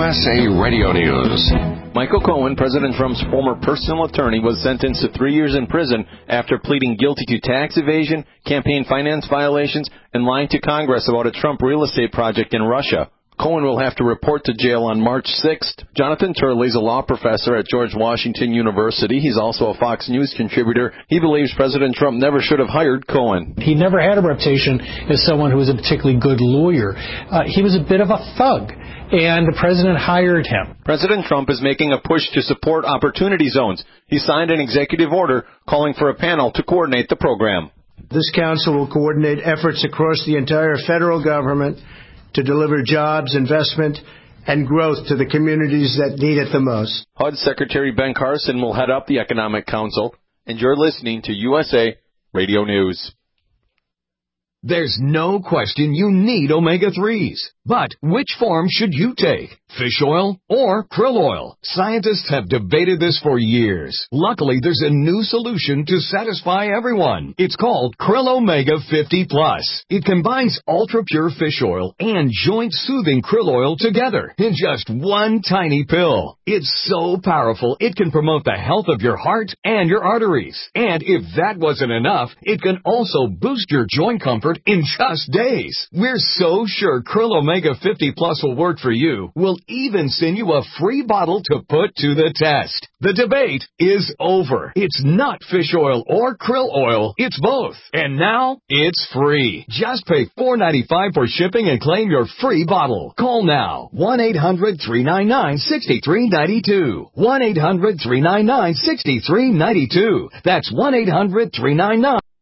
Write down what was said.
USA Radio News. Michael Cohen, President Trump's former personal attorney, was sentenced to 3 years in prison after pleading guilty to tax evasion, campaign finance violations, and lying to Congress about a Trump real estate project in Russia. Cohen will have to report to jail on March 6th. Jonathan Turley is a law professor at George Washington University. He's also a Fox News contributor. He believes President Trump never should have hired Cohen. He never had a reputation as someone who was a particularly good lawyer. He was a bit of a thug, and the president hired him. President Trump is making a push to support opportunity zones. He signed an executive order calling for a panel to coordinate the program. This council will coordinate efforts across the entire federal government to deliver jobs, investment, and growth to the communities that need it the most. HUD Secretary Ben Carson will head up the Economic Council, and you're listening to USA Radio News. There's no question you need omega-3s. But which form should you take? Fish oil or krill oil? Scientists have debated this for years. Luckily, there's a new solution to satisfy everyone. It's called Krill Omega 50 Plus. It combines ultra-pure fish oil and joint-soothing krill oil together in just one tiny pill. It's so powerful, it can promote the health of your heart and your arteries. And if that wasn't enough, it can also boost your joint comfort in just days. We're so sure Krill Omega 50 Plus will work for you. We'll even send you a free bottle to put to the test. The debate is over. It's not fish oil or krill oil. It's both. And now, it's free. Just pay $4.95 for shipping and claim your free bottle. Call now. 1-800-399-6392. 1-800-399-6392. That's 1-800-399